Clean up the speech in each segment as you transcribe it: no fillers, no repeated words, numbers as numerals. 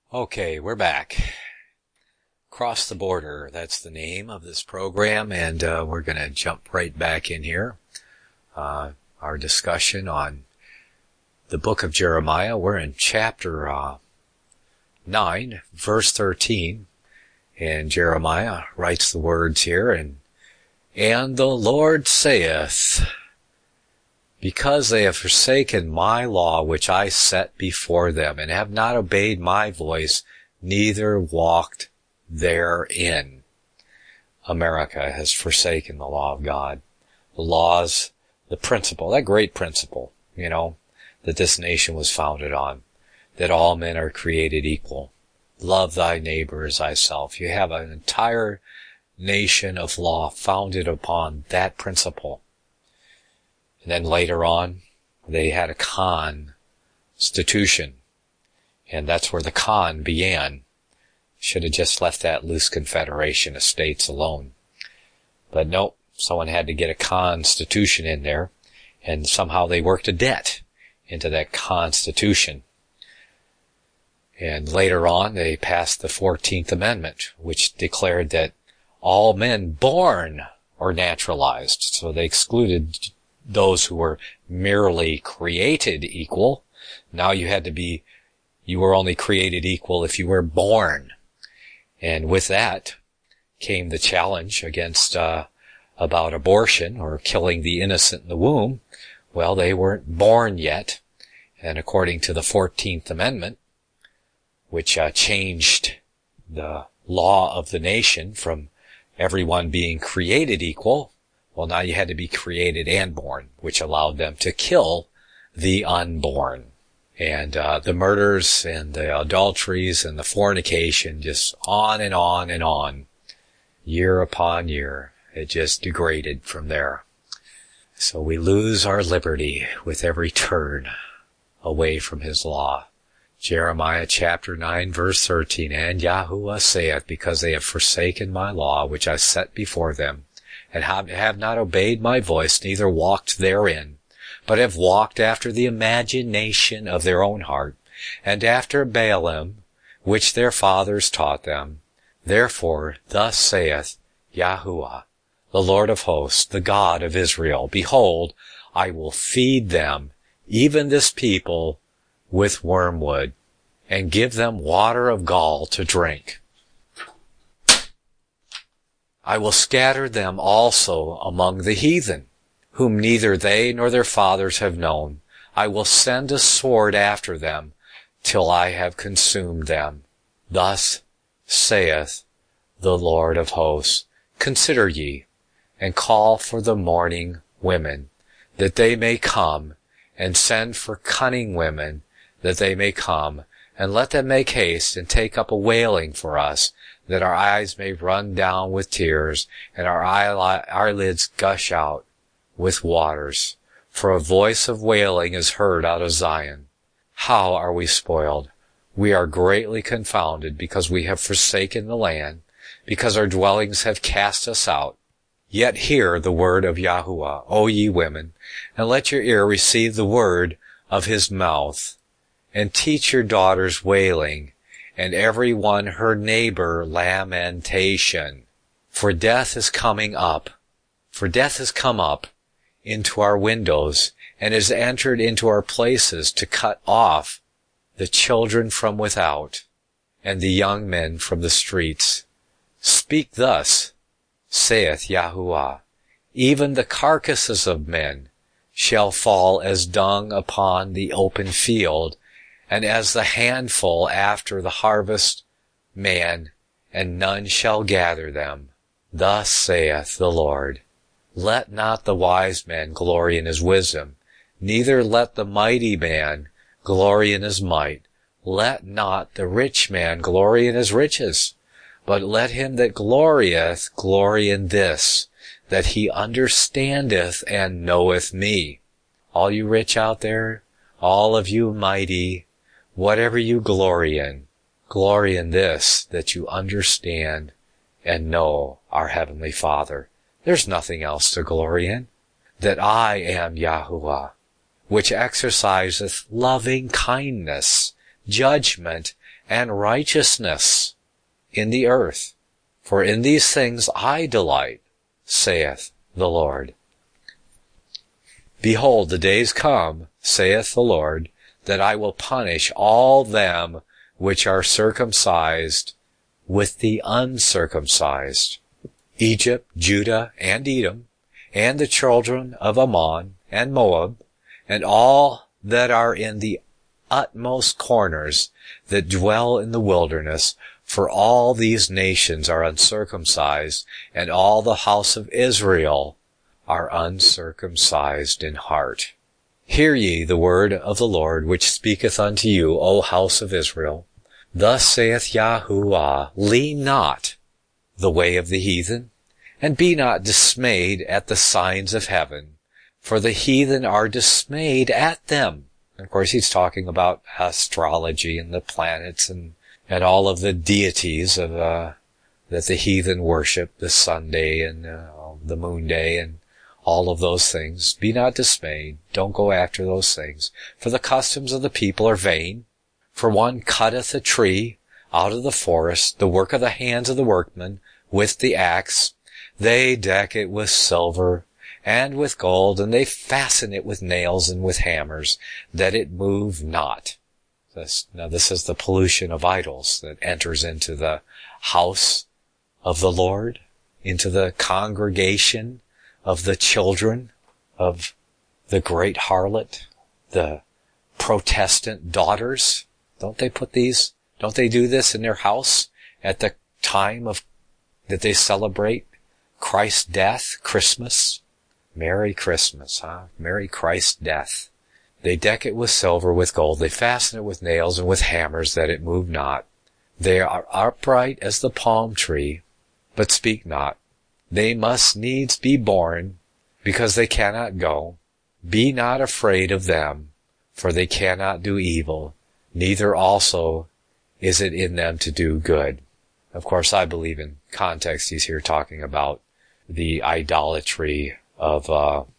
Okay, we're back. Cross the Border, that's the name of this program, and we're going to jump right back in here. Our discussion on the book of Jeremiah. We're in chapter 9, verse 13, and Jeremiah writes the words here, and the Lord saith, because they have forsaken my law which I set before them, and have not obeyed my voice, neither walked therein. America has forsaken the law of God. The laws, the principle, that great principle, that this nation was founded on, that all men are created equal. Love thy neighbor as thyself. You have an entire nation of law founded upon that principle. And then later on, they had a constitution. And that's where the con began. Should have just left that loose confederation of states alone. But nope, someone had to get a constitution in there, and somehow they worked a debt into that constitution. And later on, they passed the 14th Amendment, which declared that all men born are naturalized. So they excluded those who were merely created equal. Now you were only created equal if you were born. And with that came the challenge against about abortion or killing the innocent in the womb. Well, they weren't born yet. And according to the 14th Amendment, which changed the law of the nation from everyone being created equal, well, now you had to be created and born, which allowed them to kill the unborn. And the murders and the adulteries and the fornication, just on and on and on, year upon year. It just degraded from there. So we lose our liberty with every turn away from his law. Jeremiah chapter 9 verse 13, and Yahuwah saith, because they have forsaken my law which I set before them, and have not obeyed my voice, neither walked therein, but have walked after the imagination of their own heart, and after Baalim, which their fathers taught them. Therefore thus saith Yahuwah, the Lord of hosts, the God of Israel, behold, I will feed them, even this people, with wormwood, and give them water of gall to drink. I will scatter them also among the heathen, whom neither they nor their fathers have known. I will send a sword after them, till I have consumed them. Thus saith the Lord of hosts, consider ye, and call for the mourning women, that they may come, and send for cunning women, that they may come, and let them make haste and take up a wailing for us, that our eyes may run down with tears, and our eyelids gush out with waters. For a voice of wailing is heard out of Zion. How are we spoiled? We are greatly confounded, because we have forsaken the land, because our dwellings have cast us out. Yet hear the word of Yahuwah, O ye women, and let your ear receive the word of his mouth, and teach your daughters wailing, and every one her neighbor lamentation. For death is coming up. For death has come up into our windows, and has entered into our places to cut off the children from without, and the young men from the streets. Speak thus, saith Yahuwah, even the carcasses of men shall fall as dung upon the open field, and as the handful after the harvest man, and none shall gather them. Thus saith the Lord, let not the wise man glory in his wisdom, neither let the mighty man glory in his might. Let not the rich man glory in his riches, but let him that glorieth glory in this, that he understandeth and knoweth me. All you rich out there, all of you mighty, whatever you glory in this, that you understand and know our Heavenly Father. There's nothing else to glory in. That I am Yahuwah, which exerciseth loving kindness, judgment, and righteousness in the earth. For in these things I delight, saith the Lord. Behold, the days come, saith the Lord, that I will punish all them which are circumcised with the uncircumcised, Egypt, Judah, and Edom, and the children of Ammon and Moab, and all that are in the utmost corners that dwell in the wilderness, for all these nations are uncircumcised, and all the house of Israel are uncircumcised in heart. Hear ye the word of the Lord, which speaketh unto you, O house of Israel. Thus saith Yahuwah, lean not the way of the heathen, and be not dismayed at the signs of heaven, for the heathen are dismayed at them. Of course, he's talking about astrology and the planets and all of the deities of that the heathen worship, the sun day and the moon day and all of those things. Be not dismayed. Don't go after those things. For the customs of the people are vain. For one cutteth a tree out of the forest, the work of the hands of the workman, with the axe. They deck it with silver and with gold, and they fasten it with nails and with hammers, that it move not. Now this is the pollution of idols that enters into the house of the Lord, into the congregation of the children of the great harlot, the Protestant daughters. Don't they do this in their house at the time that they celebrate Christ's death, Christmas? Merry Christmas, huh? Merry Christ's death. They deck it with silver, with gold. They fasten it with nails and with hammers, that it move not. They are upright as the palm tree, but speak not. They must needs be born, because they cannot go. Be not afraid of them, for they cannot do evil, neither also is it in them to do good. Of course, I believe in context he's here talking about the idolatry of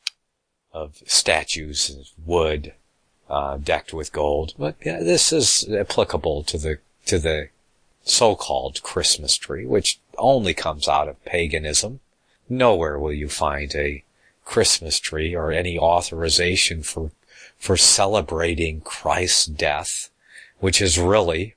statues, wood, decked with gold. But yeah, this is applicable to the so-called Christmas tree, which only comes out of paganism. Nowhere will you find a Christmas tree or any authorization for celebrating Christ's death, which is really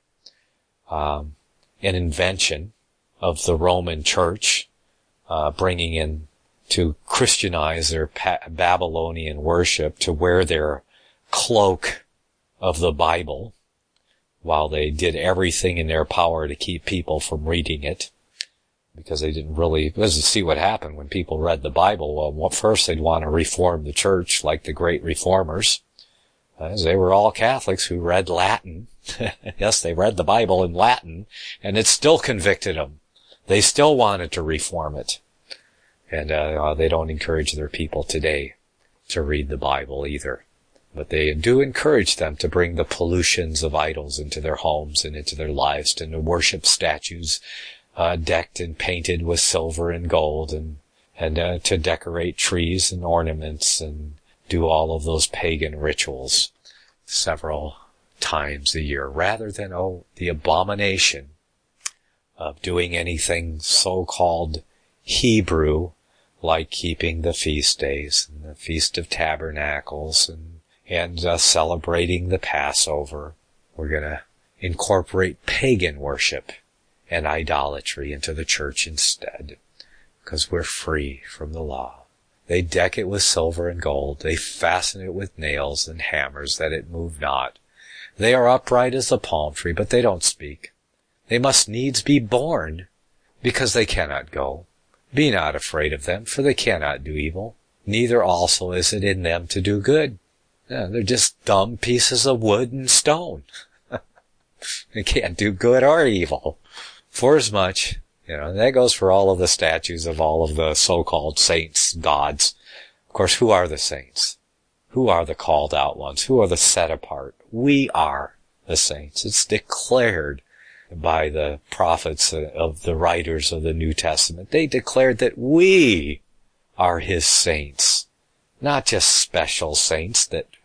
an invention of the Roman Church, bringing in to Christianize their Babylonian worship, to wear their cloak of the Bible, while they did everything in their power to keep people from reading it, because they didn't really, let's see what happened when people read the Bible. Well, first they'd want to reform the church like the great reformers, as they were all Catholics who read Latin. Yes, they read the Bible in Latin, and it still convicted them. They still wanted to reform it. And they don't encourage their people today to read the Bible either. But they do encourage them to bring the pollutions of idols into their homes and into their lives, and to worship statues decked and painted with silver and gold, and to decorate trees and ornaments and do all of those pagan rituals several times a year, rather than, the abomination of doing anything so-called Hebrew, like keeping the feast days and the Feast of Tabernacles and celebrating the Passover. We're going to incorporate pagan worship and idolatry into the church instead, because we're free from the law. They deck it with silver and gold. They fasten it with nails and hammers, that it move not. They are upright as the palm tree, but they don't speak. They must needs be born, because they cannot go. Be not afraid of them, for they cannot do evil, neither also is it in them to do good. Yeah, they're just dumb pieces of wood and stone. They can't do good or evil. Forasmuch, that goes for all of the statues of all of the so-called saints, gods. Of course, who are the saints? Who are the called out ones? Who are the set apart? We are the saints. It's declared by the prophets of the writers of the New Testament. They declared that we are his saints, not just special saints that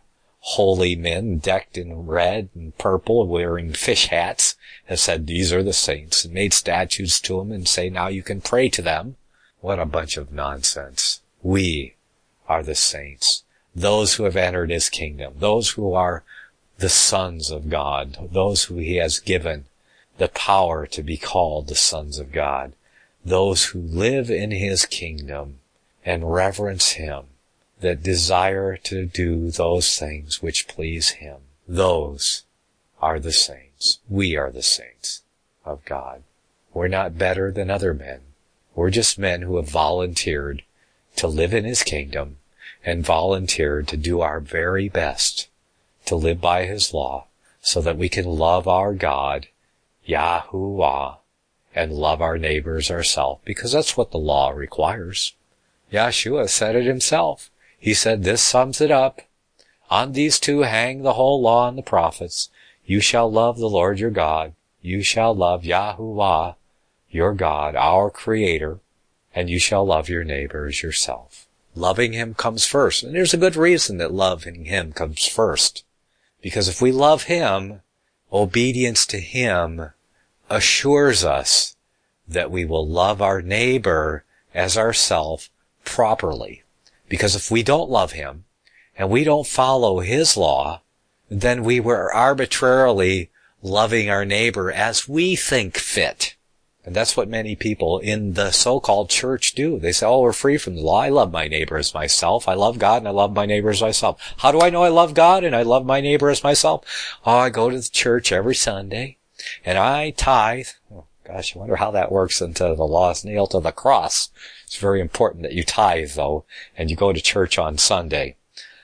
holy men decked in red and purple, wearing fish hats, have said these are the saints, and made statues to them and say now you can pray to them. What a bunch of nonsense. We are the saints, those who have entered his kingdom, those who are the sons of God, those who he has given the power to be called the sons of God, those who live in his kingdom and reverence him, that desire to do those things which please him. Those are the saints. We are the saints of God. We're not better than other men. We're just men who have volunteered to live in his kingdom and volunteered to do our very best to live by his law so that we can love our God, Yahuwah, and love our neighbors ourselves, because that's what the law requires. Yeshua said it himself. He said, this sums it up. On these two hang the whole law and the prophets. You shall love the Lord your God. You shall love Yahuwah, your God, our Creator, and you shall love your neighbor as yourself. Loving him comes first. And there's a good reason that loving him comes first. Because if we love him, obedience to him assures us that we will love our neighbor as ourself properly. Because if we don't love him and we don't follow his law, then we were arbitrarily loving our neighbor as we think fit. And that's what many people in the so-called church do. They say, oh, we're free from the law. I love my neighbor as myself. I love God and I love my neighbor as myself. How do I know I love God and I love my neighbor as myself? Oh, I go to the church every Sunday and I tithe. Oh, gosh, I wonder how that works until the law is nailed to the cross. It's very important that you tithe, though, and you go to church on Sunday.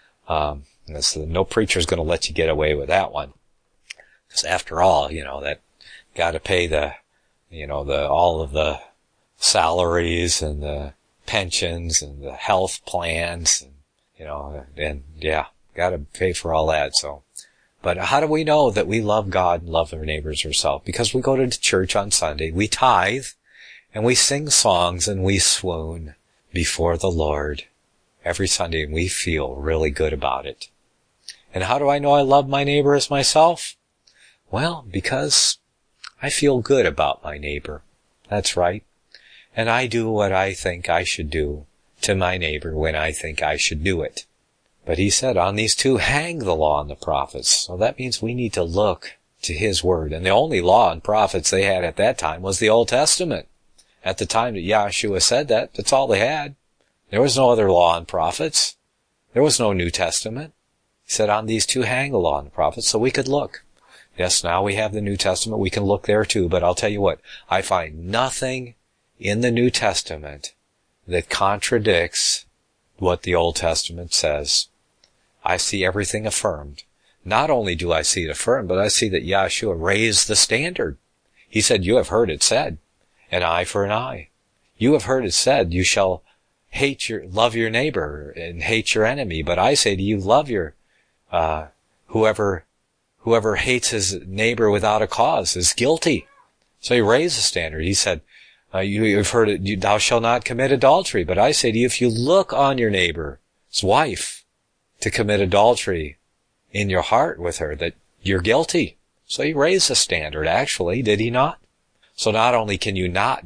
No preacher's going to let you get away with that one. Because after all, that got to pay all of the salaries and the pensions and the health plans and got to pay for all that. So, but how do we know that we love God and love our neighbors ourselves? Because we go to church on Sunday, we tithe, and we sing songs and we swoon before the Lord every Sunday, and we feel really good about it. And how do I know I love my neighbor as myself? Well, because I feel good about my neighbor. That's right. And I do what I think I should do to my neighbor when I think I should do it. But he said, on these two hang the law and the prophets. So that means we need to look to his word. And the only law and prophets they had at that time was the Old Testament. At the time that Yeshua said that, that's all they had. There was no other law and prophets. There was no New Testament. He said, on these two hang the law and the prophets, so we could look. Yes, now we have the New Testament. We can look there too. But I'll tell you what, I find nothing in the New Testament that contradicts what the Old Testament says. I see everything affirmed. Not only do I see it affirmed, but I see that Yeshua raised the standard. He said, you have heard it said, an eye for an eye. You have heard it said, you shall love your neighbor and hate your enemy. But I say to you, love your, whoever hates his neighbor without a cause is guilty. So he raised the standard. He said, you've heard it, thou shalt not commit adultery. But I say to you, if you look on your neighbor's wife to commit adultery in your heart with her, that you're guilty. So he raised the standard, actually, did he not? So not only can you not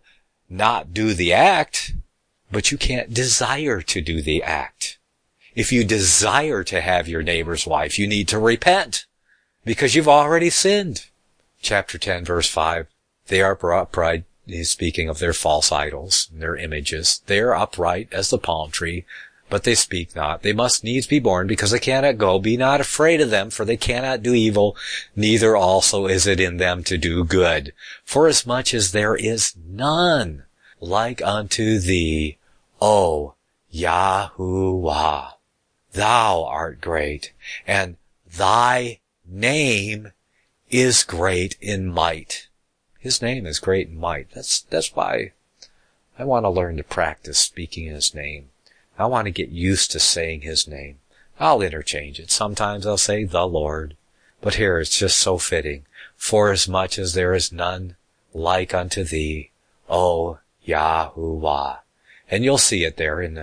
do the act, but you can't desire to do the act. If you desire to have your neighbor's wife, you need to repent, because you've already sinned. Chapter 10, verse 5, they are upright. He's speaking of their false idols, their images. They are upright as the palm tree, but they speak not. They must needs be born, because they cannot go. Be not afraid of them, for they cannot do evil, neither also is it in them to do good. Forasmuch as there is none like unto thee, O Yahuwah. Thou art great, and thy name is great in might. His name is great in might. That's why I want to learn to practice speaking his name. I want to get used to saying his name. I'll interchange it. Sometimes I'll say the Lord, but here it's just so fitting. Forasmuch as there is none like unto thee, O Yahuwah. And you'll see it there if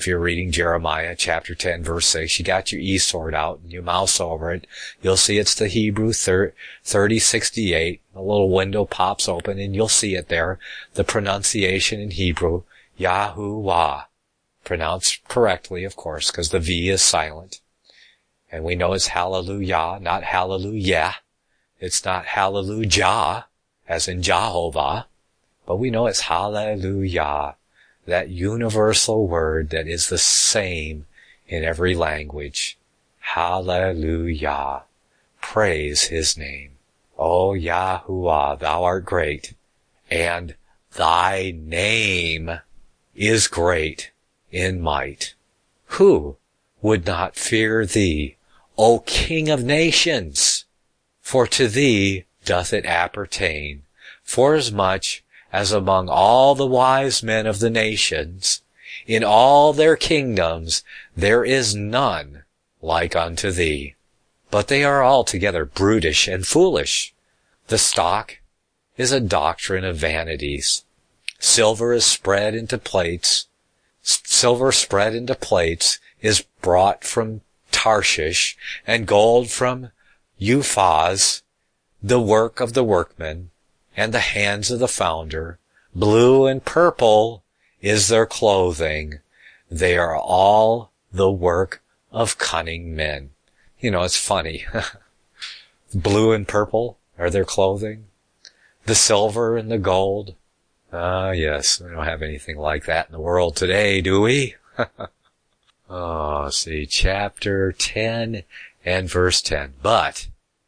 If you're reading Jeremiah chapter 10 verse 6, you got your e-sword out and you mouse over it, you'll see it's the Hebrew 3068. A little window pops open and you'll see it there. The pronunciation in Hebrew, Yahuwah. Pronounced correctly, of course, because the V is silent. And we know it's hallelujah, not hallelujah. It's not hallelujah, as in Jehovah. But we know it's hallelujah. That universal word that is the same in every language. Hallelujah. Praise his name. O Yahuwah, thou art great, and thy name is great in might. Who would not fear thee, O King of nations? For to thee doth it appertain, forasmuch as among all the wise men of the nations, in all their kingdoms, there is none like unto thee. But they are altogether brutish and foolish. The stock is a doctrine of vanities. Silver spread into plates is brought from Tarshish, and gold from Uphaz, the work of the workman, and the hands of the founder. Blue and purple is their clothing. They are all the work of cunning men. You know, it's funny. Blue and purple are their clothing. The silver and the gold. Yes, we don't have anything like that in the world today, do we? See, chapter 10 and verse 10. But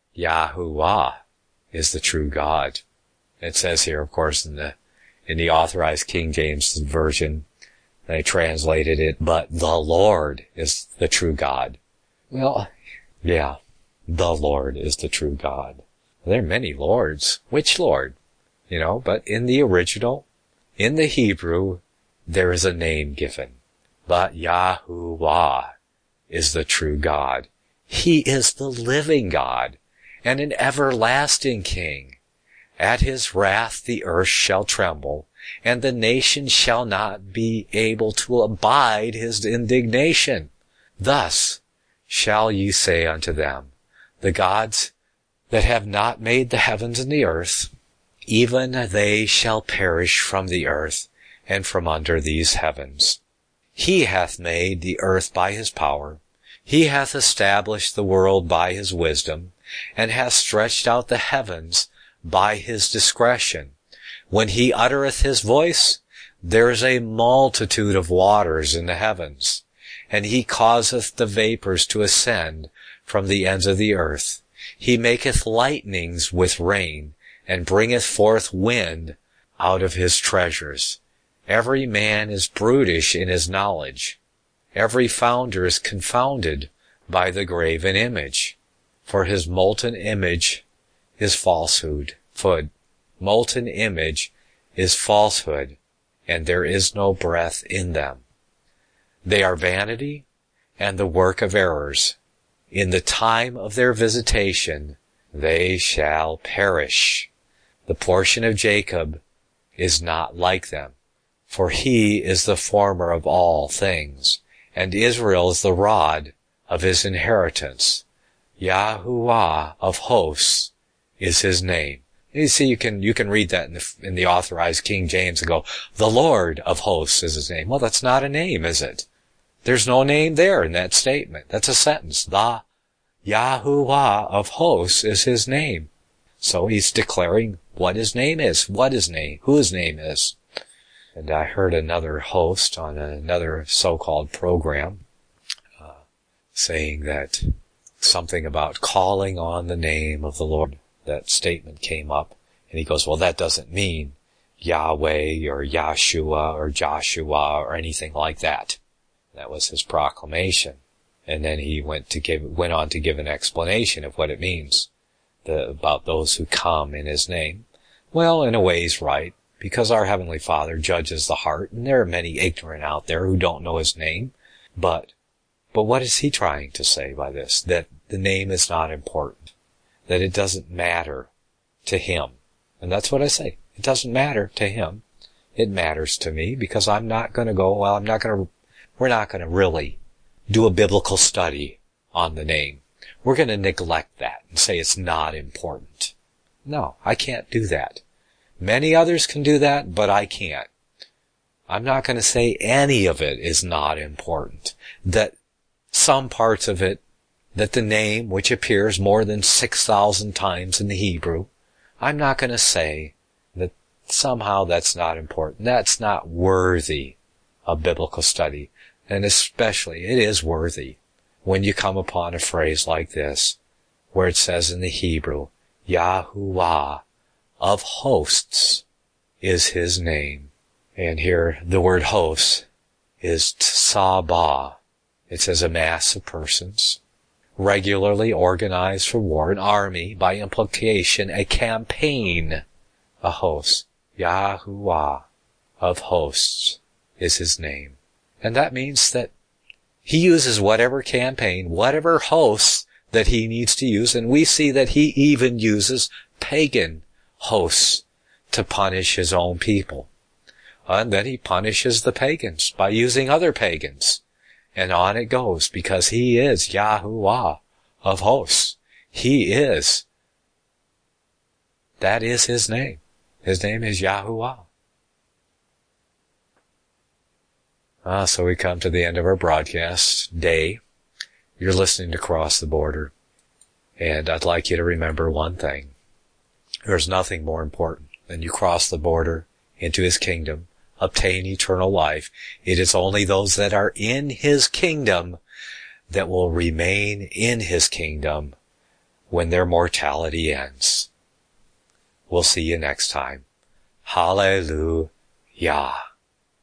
Yahuwah is the true God. It says here, of course, in the Authorized King James Version, they translated it, but the Lord is the true God. Well, yeah, the Lord is the true God. There are many lords. Which Lord? You know, but in the original, in the Hebrew, there is a name given. But Yahuwah is the true God. He is the living God and an everlasting King. At his wrath the earth shall tremble, and the nations shall not be able to abide his indignation. Thus shall ye say unto them, the gods that have not made the heavens and the earth, even they shall perish from the earth and from under these heavens. He hath made the earth by his power. He hath established the world by his wisdom, and hath stretched out the heavens by his discretion. When he uttereth his voice, there is a multitude of waters in the heavens, and he causeth the vapors to ascend from the ends of the earth. He maketh lightnings with rain, and bringeth forth wind out of his treasures. Every man is brutish in his knowledge. Every founder is confounded by the graven image. For his molten image is falsehood. Molten image is falsehood, and there is no breath in them. They are vanity and the work of errors. In the time of their visitation, they shall perish. The portion of Jacob is not like them, for he is the former of all things, and Israel is the rod of his inheritance. Yahuwah of hosts is his name. You see, you can read that in the Authorized King James and go, the Lord of hosts is his name. Well, that's not a name, is it? There's no name there in that statement. That's a sentence. The Yahuwah of hosts is his name. So he's declaring what his name is, who his name is. And I heard another host on another so-called program saying that something about calling on the name of the Lord. That statement came up, and he goes, well, that doesn't mean Yahweh or Yahshua or Joshua or anything like that. That was his proclamation. And then he went on to give an explanation of what it means, about those who come in his name. Well, in a way he's right, because our Heavenly Father judges the heart, and there are many ignorant out there who don't know his name. But what is he trying to say by this? That the name is not important. That it doesn't matter to him. And that's what I say. It doesn't matter to him. It matters to me, because I'm not going to we're not going to really do a biblical study on the name. We're going to neglect that and say it's not important. No, I can't do that. Many others can do that, but I can't. I'm not going to say any of it is not important. That some parts of it, that the name, which appears more than 6,000 times in the Hebrew, I'm not going to say that somehow that's not important. That's not worthy of biblical study. And especially, it is worthy when you come upon a phrase like this, where it says in the Hebrew, Yahuwah of hosts is his name. And here the word hosts is tsabah. It says a mass of persons, regularly organized for war, an army, by implication, a campaign, a host. Yahuwah of hosts is his name. And that means that he uses whatever campaign, whatever hosts that he needs to use, and we see that he even uses pagan hosts to punish his own people. And then he punishes the pagans by using other pagans. And on it goes, because he is Yahuwah of hosts. He is. That is his name. His name is Yahuwah. So we come to the end of our broadcast day. You're listening to Cross the Border. And I'd like you to remember one thing. There's nothing more important than you cross the border into his kingdom, obtain eternal life. It is only those that are in his kingdom that will remain in his kingdom when their mortality ends. We'll see you next time. Hallelujah.